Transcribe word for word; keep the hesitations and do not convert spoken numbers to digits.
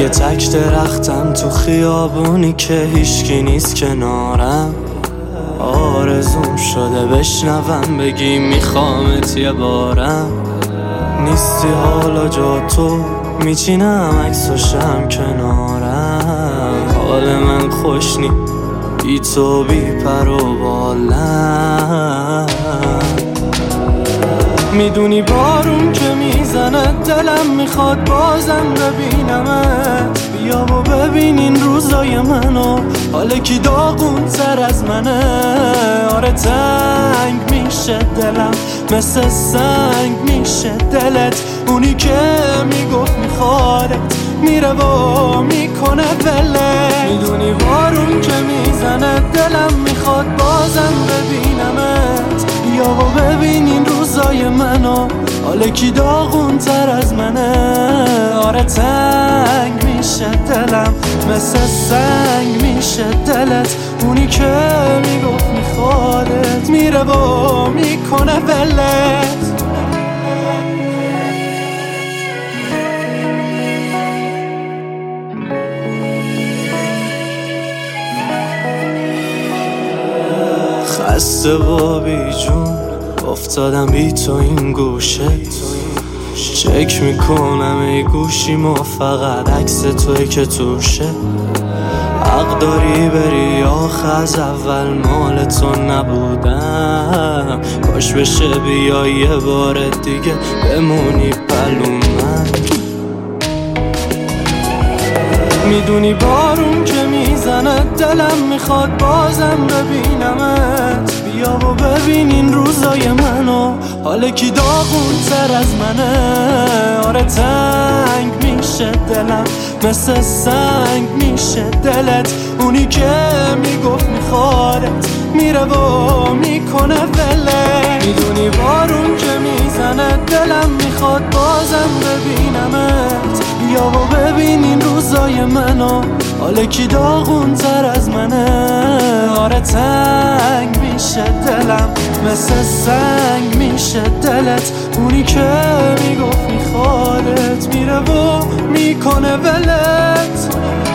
یه تک درختم تو خیابونی که هیچکی نیست کنارم. آرزوم شده بشنوم بگی میخوامت یه بارم. نیستی حالا جا تو میچینم عکساشم کنارم. حال من خوش نی بی تو بی پر و بالم. میدونی بارون که میزنه دلم میخواد بازم ببینمت. بیا و ببین این روزای منو، حالا کی داغون تر از منه. آره تنگ میشه دلم مثل سنگ میشه دلت. اونی که میگفت میخوادت میره و میکنه ولت. میدونی بارون که میزنه دلم میخواد بازم ببینمت. بیا و ببین این روزای منو، حالا کی داغون تر از منه. آره تنگ میشه دلم مثل سنگ میشه دلت. اونی که میگفت میخوادت میره و میکنه ولت. خسته با بی جون افتادم بی تو این گوشه. چک میکنم ای گوشیمو فقط عکس توی که توشه. حق داری بری آخه از اول مال تو نبودم. کاش بشه بیای یه بار دیگه بمونی پلو من. میدونی بارون که میزنه دلم میخواد بازم ببینمت. بیا و ببین این روزای منو، حالا کی داغون تر از منه. آره تنگ میشه دلم مثل سنگ میشه دلت. اونی که میگفت میخوادت میره و میکنه ولت. میدونی بارون که میزنه دلم میخواد بازم ببینمت. بیا و ببین این روزای منو، حالا کی داغون تر از منه. آره تنگ میشه دلم مثل سنگ میشه دلت. اونی که میگفت میخوادت میره و میکنه ولت.